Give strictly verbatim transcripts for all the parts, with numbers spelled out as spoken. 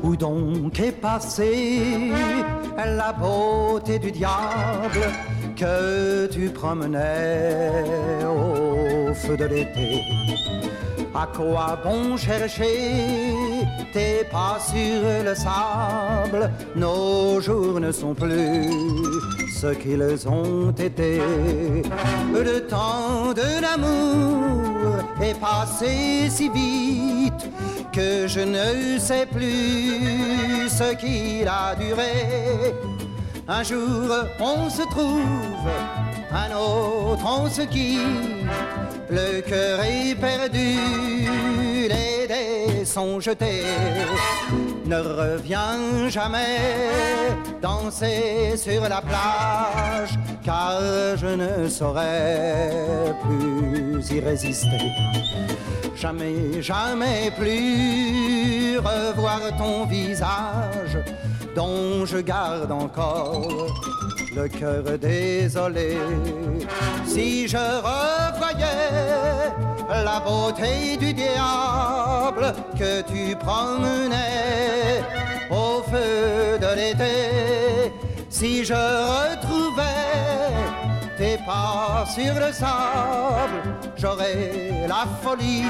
Où donc est passée la beauté du diable que tu promenais au feu de l'été? À quoi bon chercher tes pas sur le sable? Nos jours ne sont plus ce qu'ils ont été. Le temps de l'amour est passé si vite que je ne sais plus ce qu'il a duré. Un jour on se trouve, un autre on se quitte. Le cœur est perdu, les dés sont jetés. Ne reviens jamais danser sur la plage, car je ne saurais plus y résister. Jamais, jamais plus revoir ton visage, dont je garde encore le cœur désolé. Si je revoyais la beauté du diable que tu promenais au feu de l'été, si je retrouvais tes pas sur le sable, j'aurais la folie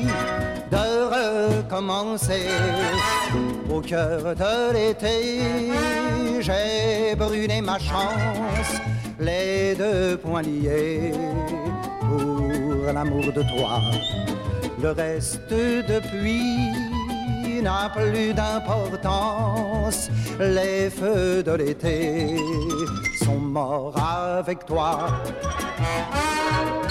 de recommencer. Au cœur de l'été, j'ai brûlé ma chance, les deux poings liés pour l'amour de toi. Le reste depuis n'a plus d'importance, les feux de l'été sont morts avec toi.